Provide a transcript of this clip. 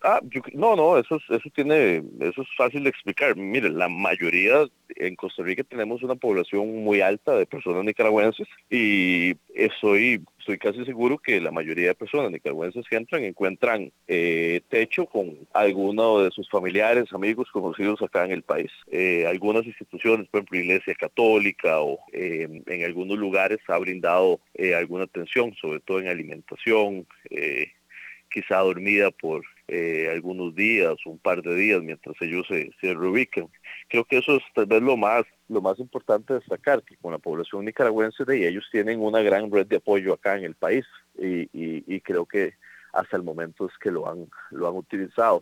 No, eso es fácil de explicar. Mire, la mayoría en Costa Rica tenemos una población muy alta de personas nicaragüenses y estoy casi seguro que la mayoría de personas nicaragüenses que entran encuentran techo con alguno de sus familiares, amigos, conocidos acá en el país. Algunas instituciones, por ejemplo, Iglesia Católica o en algunos lugares ha brindado alguna atención, sobre todo en alimentación. Quizá dormida por algunos días, un par de días, mientras ellos se reubican. Creo que eso es tal vez lo más importante destacar, que con la población nicaragüense de ellos tienen una gran red de apoyo acá en el país y creo que hasta el momento es que lo han utilizado.